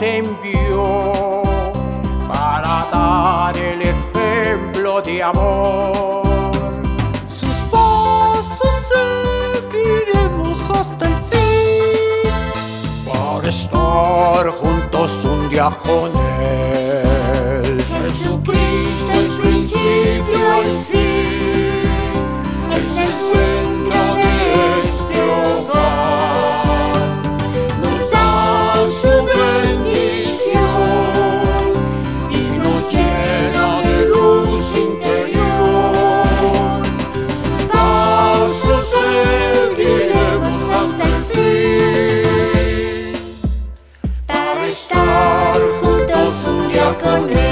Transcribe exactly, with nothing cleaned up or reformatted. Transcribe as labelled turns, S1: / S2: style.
S1: envió para dar el ejemplo de amor.
S2: Sus pasos seguiremos hasta el fin,
S1: para estar juntos un día con Él.
S3: Jesucristo es principio y fin, es el centro de este hogar. Nos da su bendición y nos llena de luz interior. Sus pasos seguiremos hasta el fin, para estar juntos un día con Él.